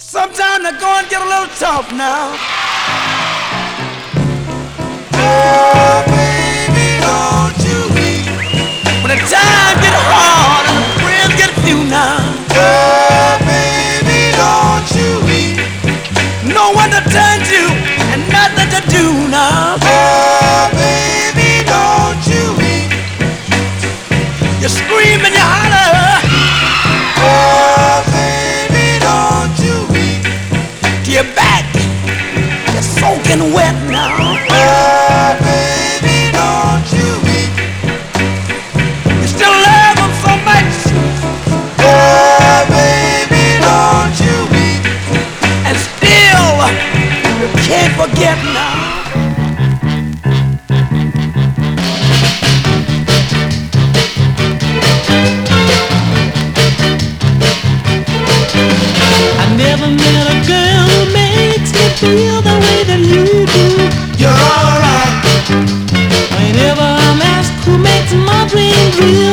Sometimes they're going to get a little tough now. Oh, baby, don't you weep. When the time get hard and the friends get few now. Oh, baby, don't you weep. No one to turn to and nothing to do now. Oh, baby, don't you weep. You scream and you holler. Oh, baby, don't you weep. To your back, you're soaking wet now. Oh, baby, don't you weep. You still love them so much. Oh, baby, don't you weep. And still, you can't forget now. I never met a girl who makes me feel the way that you do. You're alright. Whenever I'm asked who makes my dream real,